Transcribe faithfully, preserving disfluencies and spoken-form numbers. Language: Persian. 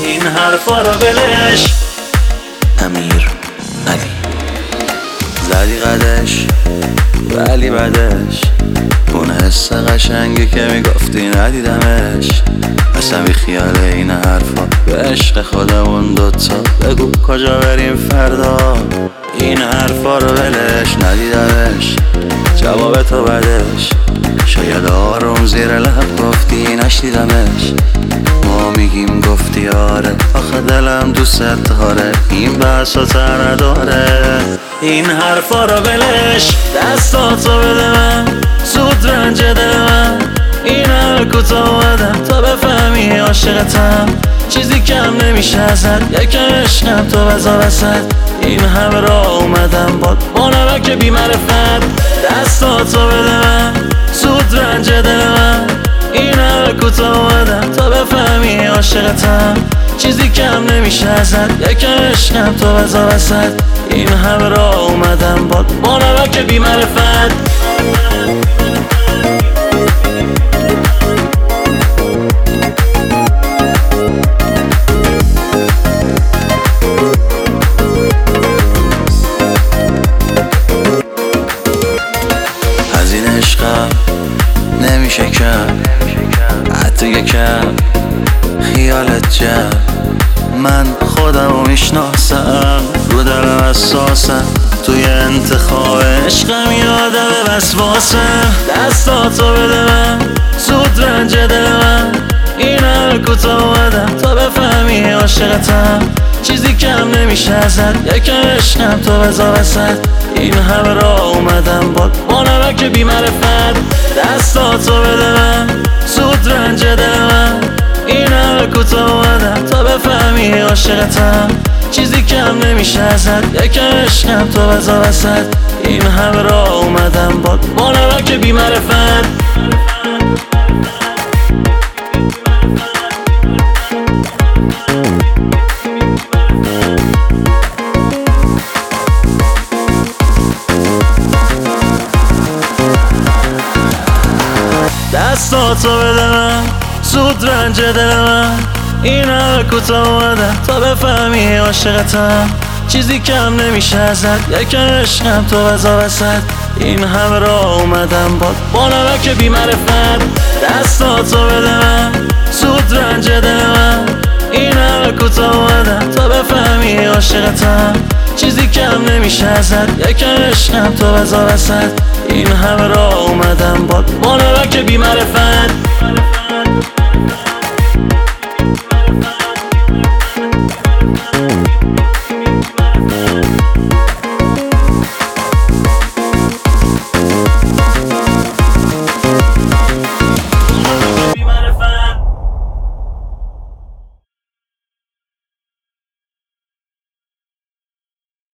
این حرفا رو بلش. امیر علی زدی قدش ولی بعدش اون حس قشنگی که میگفتی ندیدمش. اصلا بی خیال این حرفا به عشق خودمون دوتا بگو کجا بریم فردا. این حرفا رو ولش ندیدمش جواب تو بدش. شاید آروم زیر لب گفتی نشنیدمش. ما میگیم گفتی آره آخه دلم دوست داره این بحثا تر نداره. این حرفا رو ولش دستاتو بده من زود رنج دل من. این همه کوتاه اومدم تا بفهمی عاشقتم. چیزی کم نمیشه ازت یکم عشقم تو بزا وسط. این همه را اومدم باد با نمک بی معرفت. دستاتو بده من زود رنج دل من. این همه کوتاه اومدم تا بفهمی عاشقتم. چیزی کم نمیشه ازت یکم عشقم تو بزا وسط. این همه را اومدم باد با نمک بی معرفت. از این عشقم نمیشه کم حتی یکم خیالت جمع. من خودم رو میشناسم رو دلم اساسم توی انتخاب عشقم یادم وسواسم. دستاتو بده من زود رنج دل من. این همه کوتاه اومدم تا بفهمی عاشقتم. چیزی کم نمیشه ازت یکم عشقم تو بزا وسط. این همه را اومدم باد با نمک بی معرفت. دستاتو بده من زود رنج دل من. این همه کوتاه اومدم تا بفهمی عاشقتم. چیزی کم نمیشه ازت یکم عشقم تو بزا وسط. این همه را اومدم باد با نمک بی معرفت. دستاتو بده من زود رنج دل من. این همه کوتاه اومدم تا بفهمی عاشقتم. چیزی کم نمیشه ازت یکم عشقم تو بزا وسط. این همه را اومدم باد با نمک بی معرفت. دستاتو بده من زود رنج دل من. این همه کوتاه اومدم تا بفهمی عاشقتم. چیزی کم نمیشه ازت یکم عشقم تو بزا وسط. این همه را اومدم باد با نمک بی معرفت.